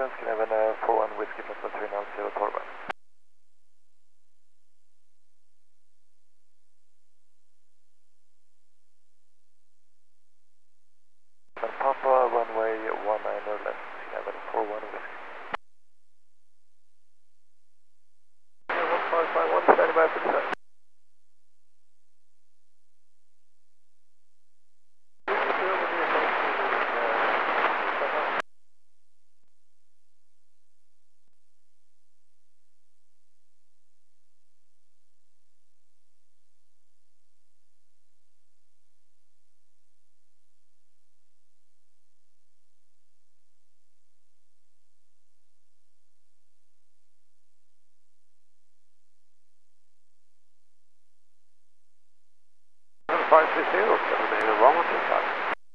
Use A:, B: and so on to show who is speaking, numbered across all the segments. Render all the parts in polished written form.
A: ska ni även 41 Whiskey Papa 390 Torba. Papa runway 19 left, ska ni även 41 Whiskey. 1551, standing by for descent. Five three zero, the wrong one to start.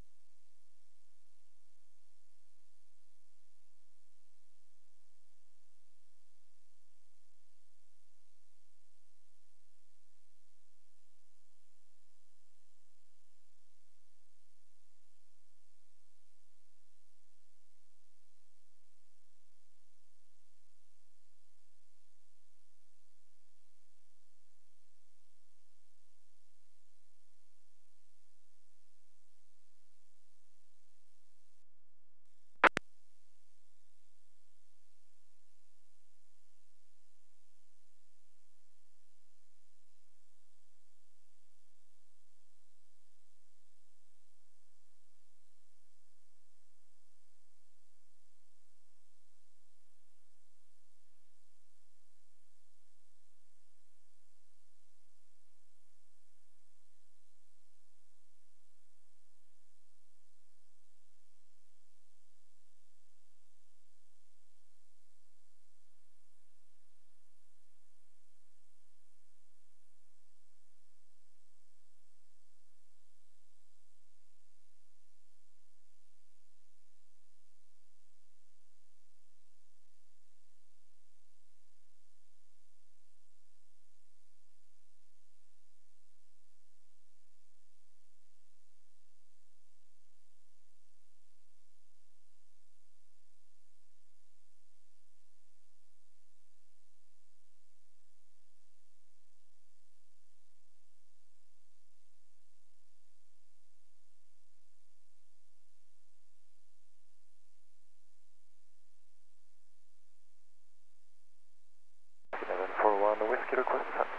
A: Eleven 41 Whiskey request sent.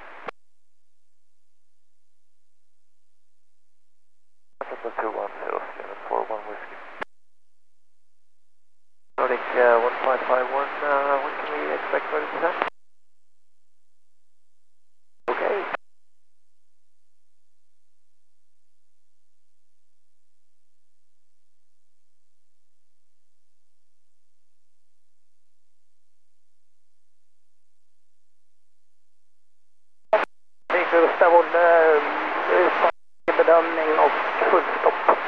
A: Papa 210, 1141 Whiskey. Nordic 1551, when can we expect for the descent? Okay. Gustav, bedömning och fullstopp.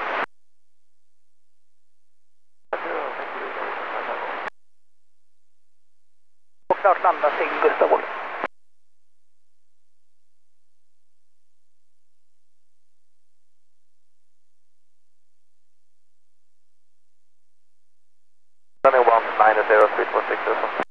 A: Och klart landa sig Gustav. Running 190, 346.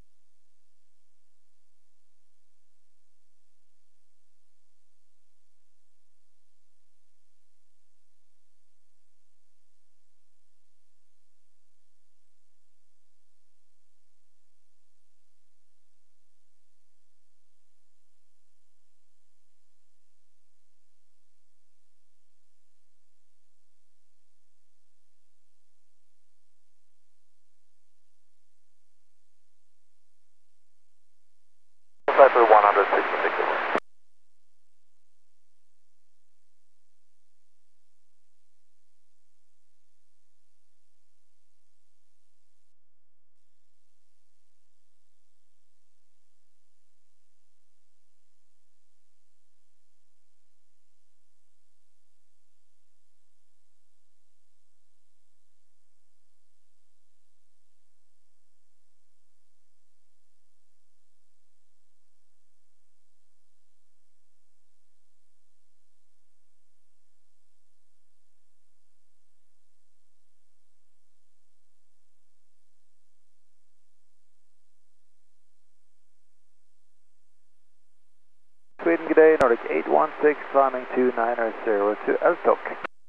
A: day, Nordic 816, climbing 290 to Eltok.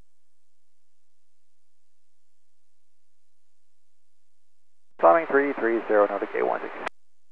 A: Climbing 330, Nordic 816.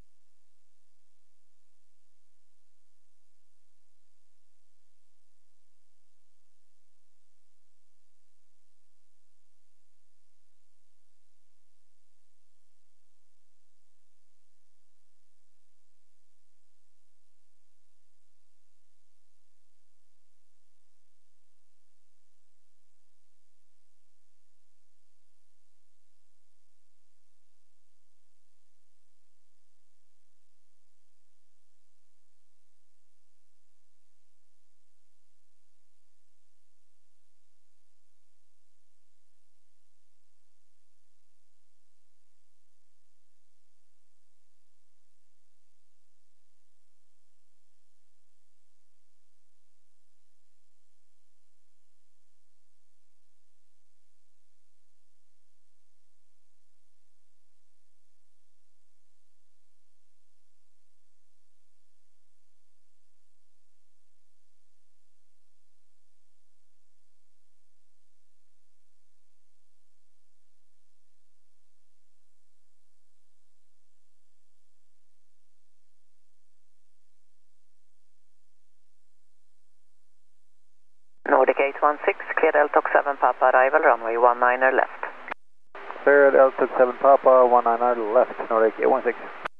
B: Nordic 816, cleared Eltok 7 Papa, arrival runway 19er left.
A: Cleared Eltok 7 Papa, 19er left, Nordic 816.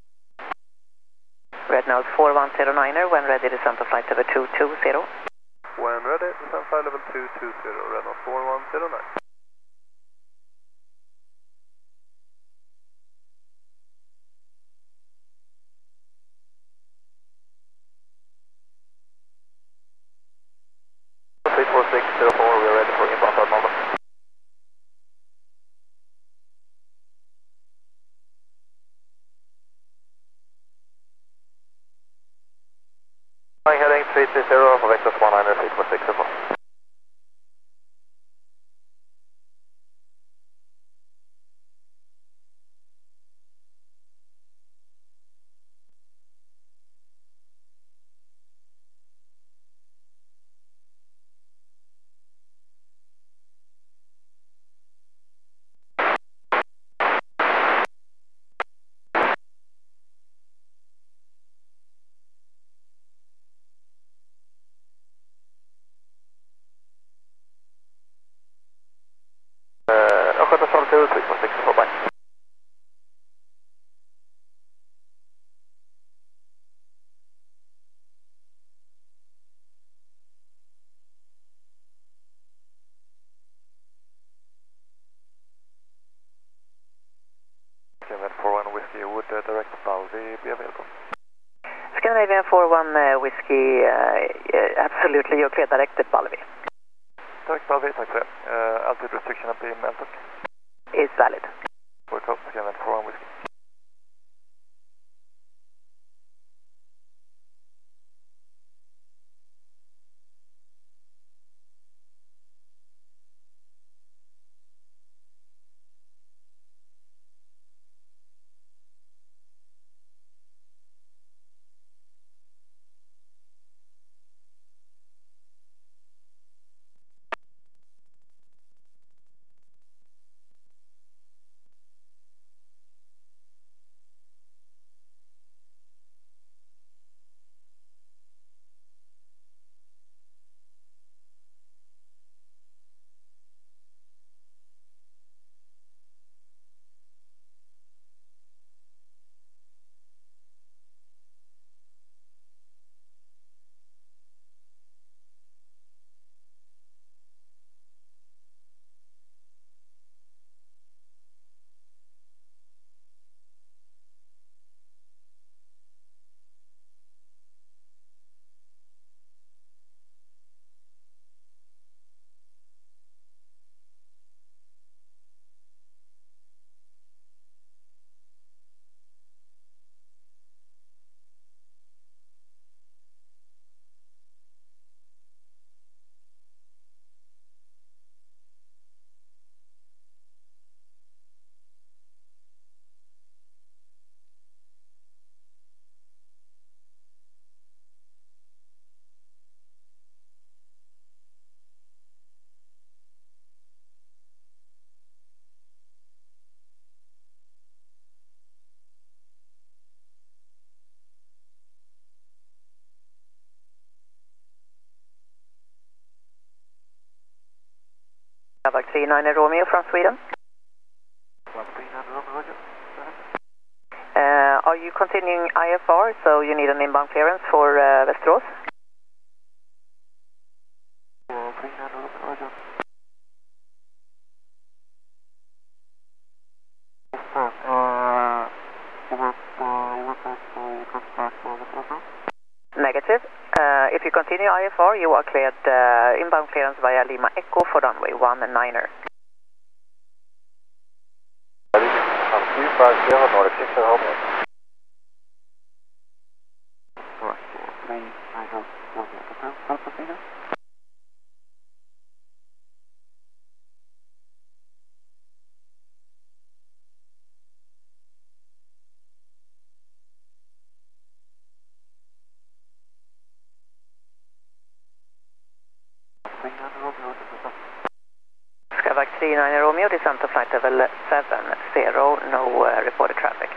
B: Red nose 4109er, when ready descend to flight level 220.
A: When ready, descend flight level 220, Red nose 4109. We are ready for inbound start moment. Heading 330 for Vector 19er, 346 as well. Östgöta Charlie 2, 346 as well, bye. Scandinavian 41 Whiskey, would direct Balvi be available?
B: Scandinavian 41 Whiskey, absolutely, you're clear directed Balvi.
A: Direct Balvi, tack för det. Altitude restriction up in Eltok.
B: Is valid.
A: We're close, Scandinavian 41 Whiskey.
B: Bravo 39 Romeo from Sweden.
A: Bravo 39 Romeo, roger.
B: Are you continuing IFR, so you need an inbound clearance for Västerås?
A: Bravo 39 Romeo, roger.
B: Negative. If you continue IFR, you are cleared inbound clearance via Lima Echo for runway 19er.
A: 250 Nordic 6 Romeo.
B: Skyvag 39 Romeo, descent to flight level 70, no reported traffic.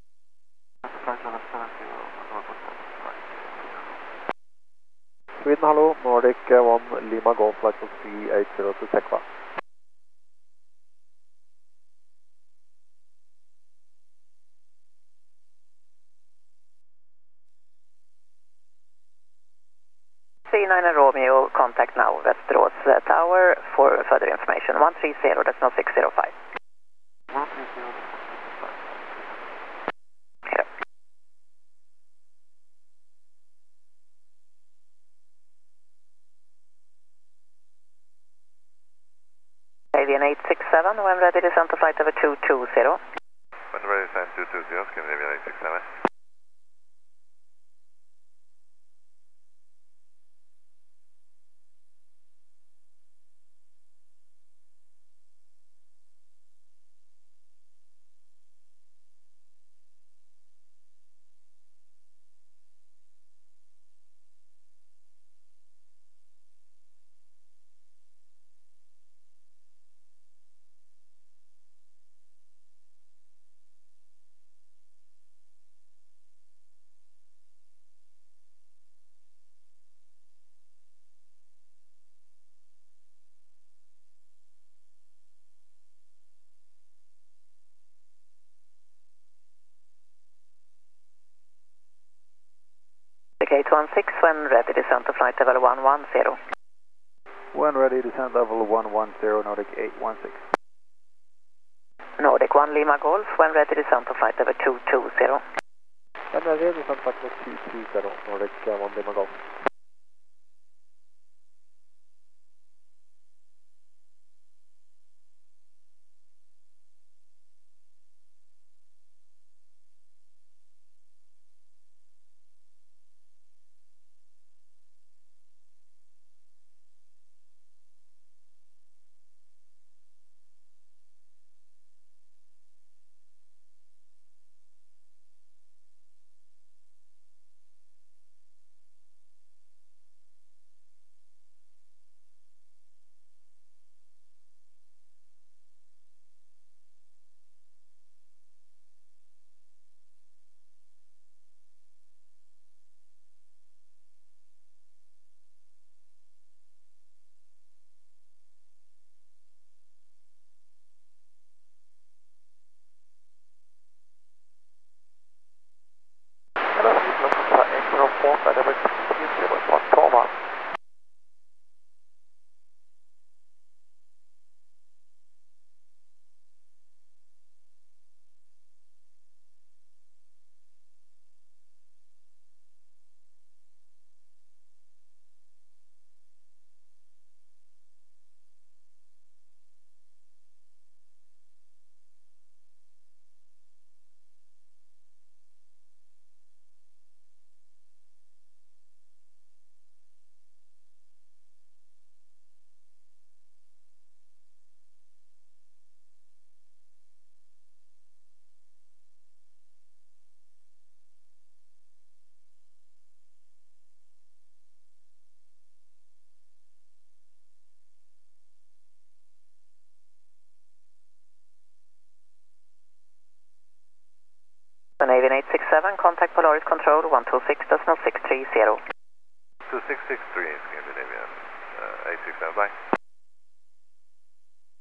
A: Sweden, hello, Nordic 1 Lima Golf, flight of 380 to Tekva.
B: Romeo, contact now Västerås Tower for further information. 130, that's not 605.
A: 130.
B: Here. Avian 867, when ready, descent to flight over 220.
C: When ready, descent 220, Scandinavian 867.
B: Gate 16, when ready, descent to flight level 110.
A: When ready, descent level 110, Nordic 816.
B: Nordic 1 Lima Golf, when ready, descent to flight level 220.
A: When ready, descent flight level 220, Nordic 1 Lima Golf.
B: Avian 867, contact Polaris Control 126.630.
C: 2663, Scandinavian 867, bye.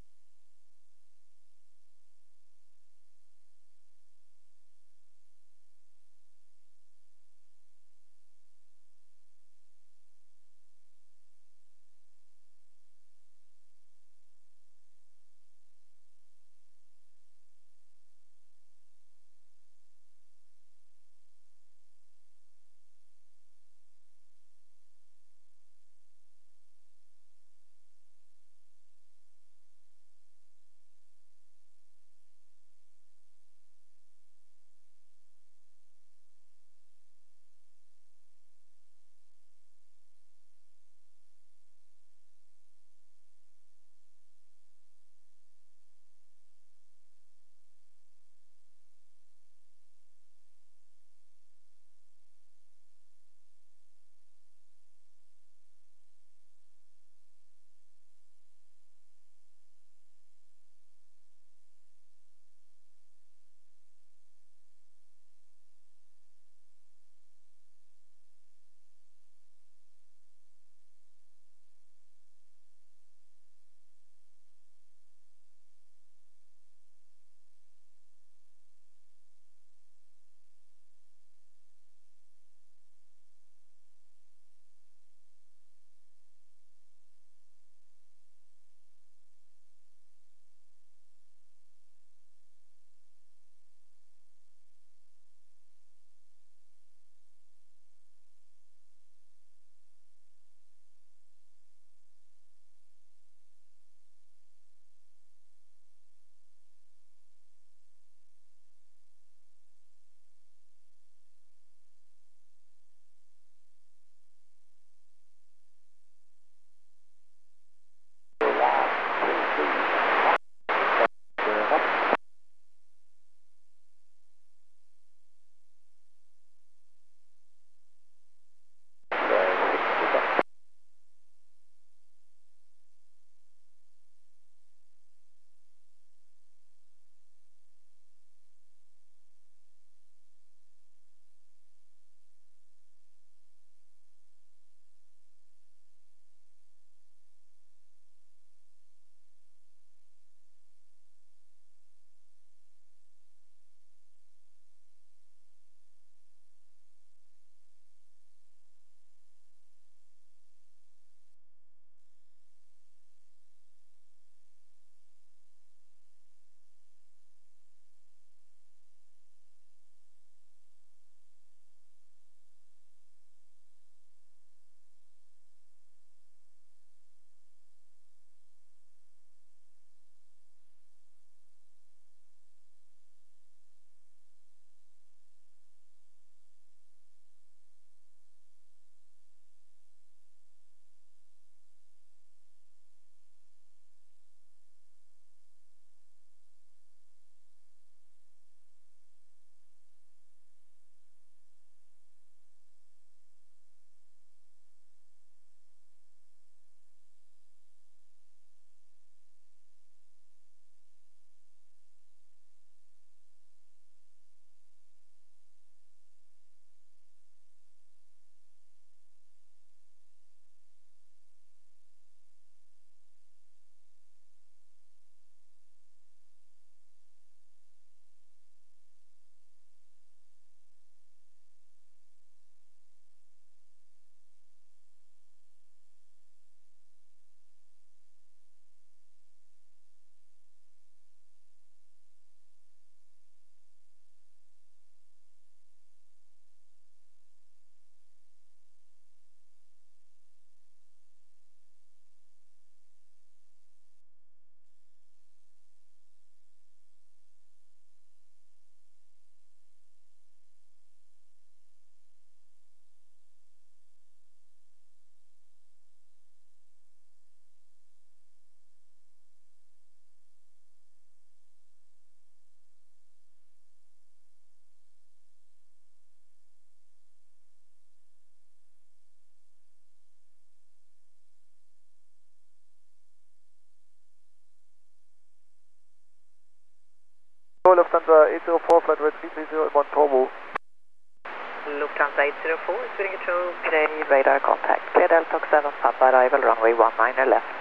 A: flight red 330 1 Tobo.
B: Lufthansa 804, Sweden Control, today radar contact. Clear Delta 7 Papa, arrival runway 19 left.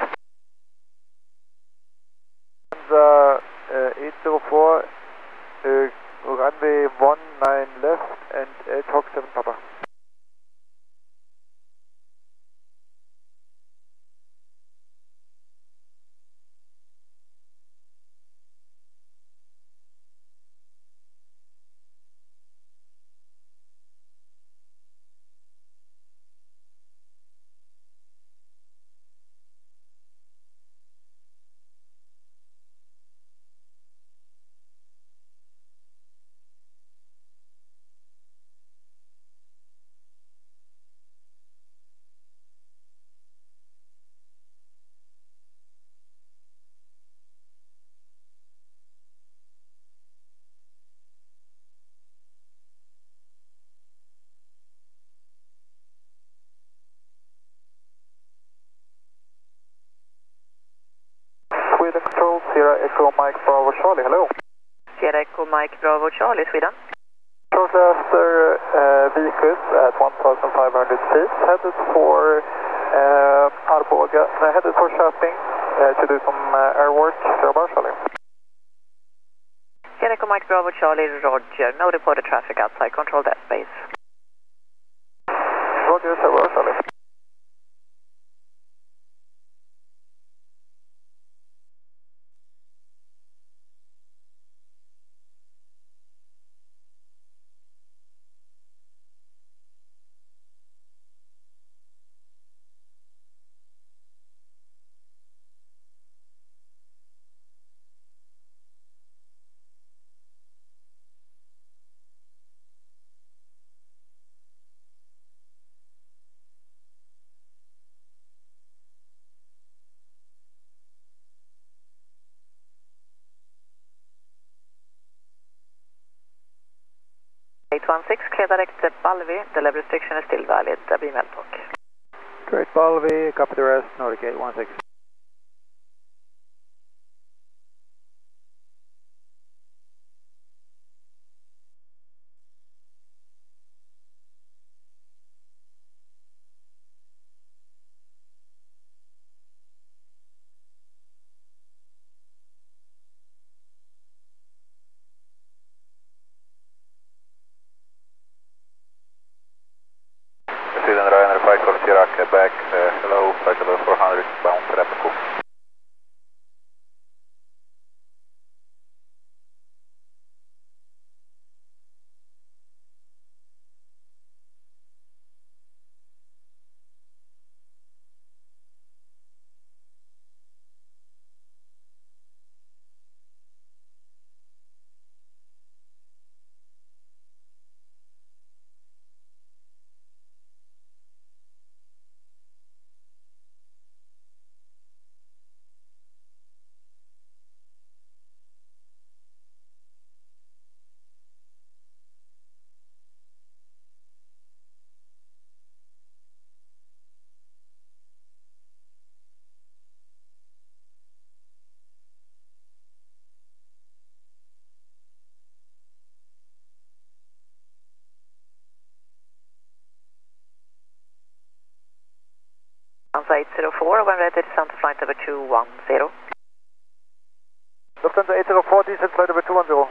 A: Lufthansa 804, runway 19 left and Talk 7 Papa. Sweden Control, Sierra Echo Mike Bravo Charlie, hello.
B: Sierra Echo Mike Bravo Charlie, Sweden.
A: Shortly after vehicles at 1,500 feet, headed for Arboga, headed for Köping to do some air work, Sierra Bar Charlie.
B: Sierra Echo Mike Bravo Charlie, Roger. No reported traffic outside, control that space.
A: Roger, Sierra Bar Charlie.
B: Clear direct to Balvi. The level restriction is still valid. Beam talk.
A: Great Balvi, copy the rest, Nordic 816.
C: Sweden Ryanair 5 call Sierra Quebec, hello, flight level 400, bound to Replico.
B: Lufthansa 804, when ready, descend to flight number 210.
A: Lufthansa 804, descent flight number 210.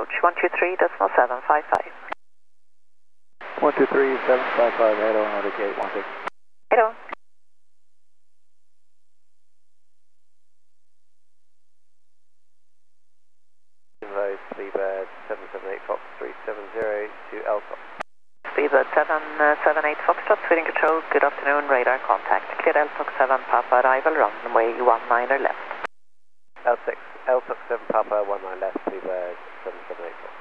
B: approach, 123.755.
D: 123.755, hello, Nordic 816.
B: Hello.
D: Invoice, Speedbird 778 Fox 370 to Elton.
B: Speedbird 778 Foxtrot, Sweden Control, good afternoon, radar contact. Clear Eltox 7 Papa, arrival, runway 19 left.
D: L6, Eltox 7 Papa, 19 left, Speedbird 778 Fox.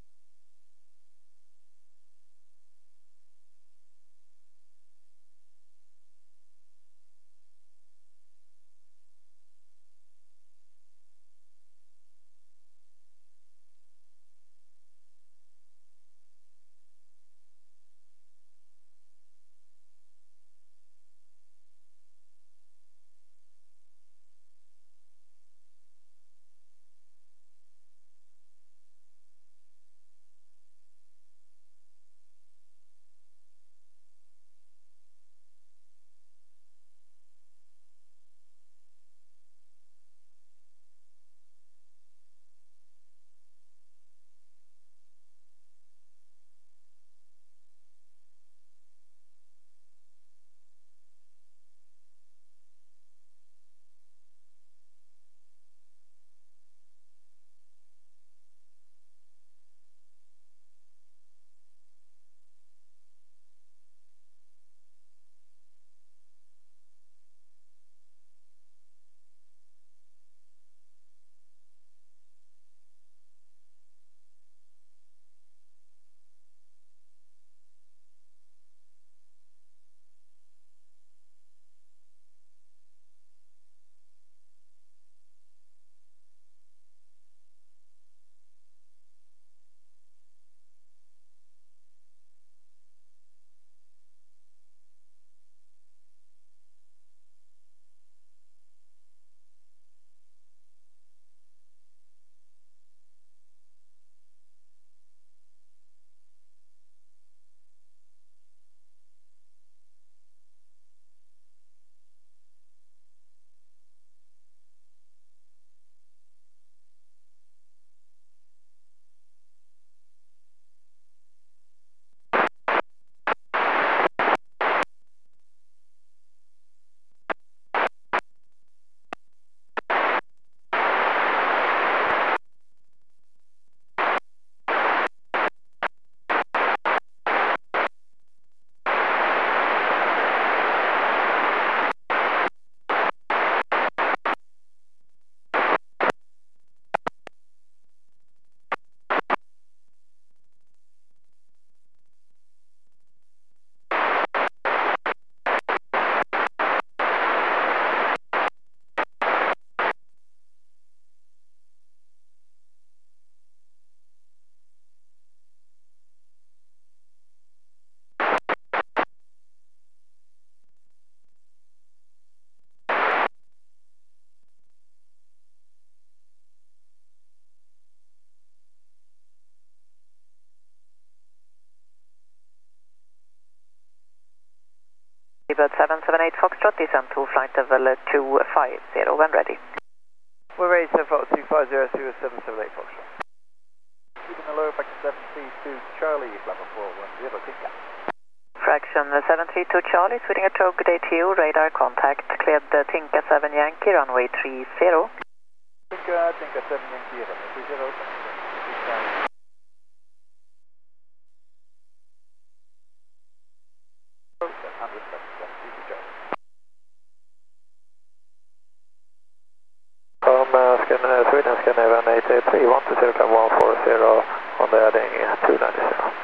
B: Speedbird 778 Foxtrot, descend to flight level 250 when ready.
D: We're ready to Fox 250 through 778 Foxtrot.
C: Keeping a lower back to 732 Charlie, level 410, Tinka.
B: Fraction 732 Charlie, Sweden Control, good day to you, radar contact, cleared Tinka 7 Yankee, runway 30.
C: Tinka 7 Yankee, runway 30.
A: Sweden Scandinavian 883, 120 140 on the heading 290.